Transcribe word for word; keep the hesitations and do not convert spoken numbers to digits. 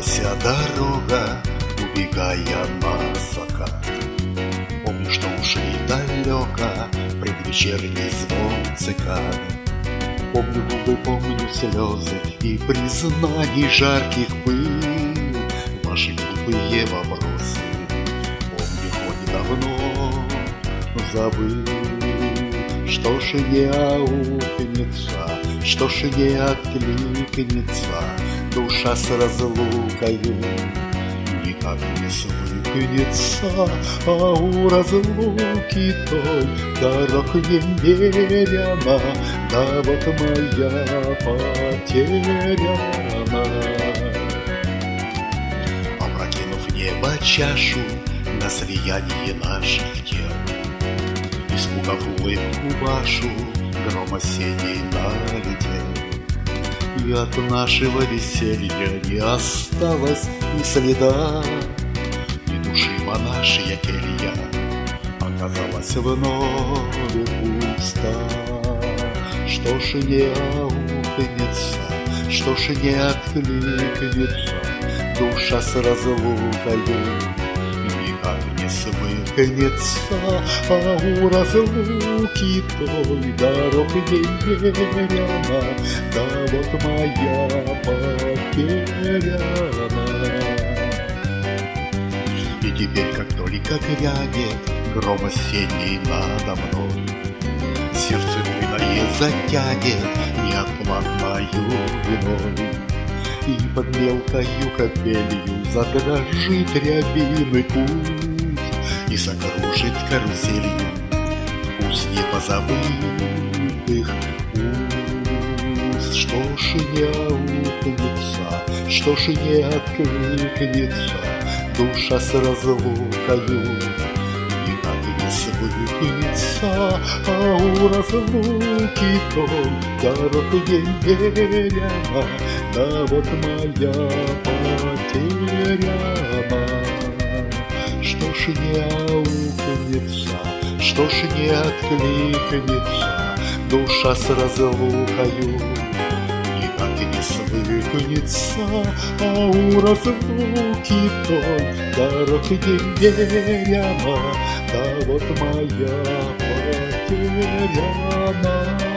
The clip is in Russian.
Длинновася дорога, убегая на закат. Помню, что ушли далеко предвечерний звон цикад. Помню губы, помню слезы и признаний жарких пыл, ваши глупые вопросы. Помню, хоть давно забыл. Что ж не аукнется, что ж не откликнется душа с разлукою, никак не свыкнется, а у разлуки той дорог немерено, да вот моя потеряна. Опрокинув небо чашу на слияние наших тел, испугав улыбку вашу, гром осенний налетел, и от нашего веселья не осталось ни следа, ни души монашья келья оказалась вновь пуста. Что ж не аукнется, что ж не откликнется душа с разлукою, никак не свыкнется, а у разлуки той дорог немерено, да вот моя потеряна. И теперь, как только грянет гром осенний надо мной, сердце буйное затянет неотплатною виной, и под мелкою капелью задрожит рябиный куст и закружит каруселью вкус непозабытых уст. Что ж не аукнется, что ж не откликнется душа с разлукою, никак не свыкнется, а у разлуки той дорог немерено, да вот моя потеряна. Что ж не аукнется, что ж не откликнется душа с разлукою, никак не свыкнется, а у разлуки той дорог немерено, да вот моя потеряна.